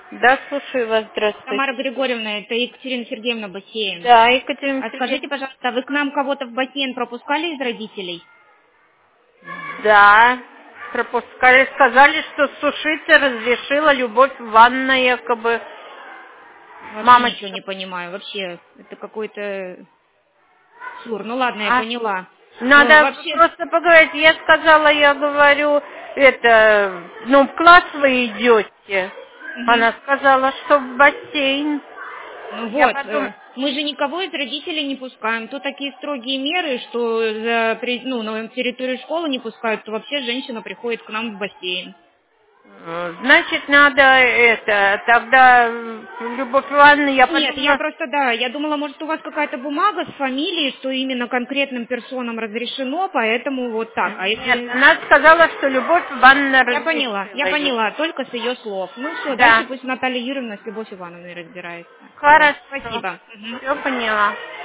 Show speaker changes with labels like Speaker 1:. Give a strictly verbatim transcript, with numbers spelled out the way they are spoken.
Speaker 1: Да, слушаю вас, здравствуйте.
Speaker 2: Тамара Григорьевна, это Екатерина Сергеевна, бассейн.
Speaker 1: Да, Екатерина
Speaker 2: А
Speaker 1: Сергеевна.
Speaker 2: скажите, пожалуйста, вы к нам кого-то в бассейн пропускали из родителей?
Speaker 1: Да, пропускали. Сказали, что сушиться разрешила Любовь Ивановна якобы.
Speaker 2: Вообще
Speaker 1: Мама...
Speaker 2: ничего не понимаю. Вообще, это какой-то сур. Ну ладно, я
Speaker 1: А?
Speaker 2: поняла.
Speaker 1: Надо
Speaker 2: Ну, вообще...
Speaker 1: просто поговорить. Я сказала, я говорю, это, ну, в класс вы идете.
Speaker 2: Мгм.
Speaker 1: Она сказала, что в бассейн.
Speaker 2: Ну
Speaker 1: Я
Speaker 2: вот,
Speaker 1: потом...
Speaker 2: э, мы же никого из родителей не пускаем. Тут такие строгие меры, что за, при- ну, на территорию школы не пускают, то вообще женщина приходит к нам в бассейн.
Speaker 1: э, Значит, надо это, тогда э, Любовь Ивановна, я
Speaker 2: Нет, я
Speaker 1: подумала...
Speaker 2: просто, да, я думала, может, у вас какая-то бумага с фамилией, что именно конкретным персонам разрешено, поэтому вот так. А
Speaker 1: Нет,
Speaker 2: если...
Speaker 1: она сказала, что Любовь Ивановна
Speaker 2: Я поняла, я
Speaker 1: разрешила ей.
Speaker 2: поняла, только с ее слов. Ну все, дальше
Speaker 1: Да,
Speaker 2: пусть Наталья Юрьевна с Любовью Ивановной разбирается. Все,
Speaker 1: хорошо.
Speaker 2: спасибо. Мгм.
Speaker 1: Все поняла.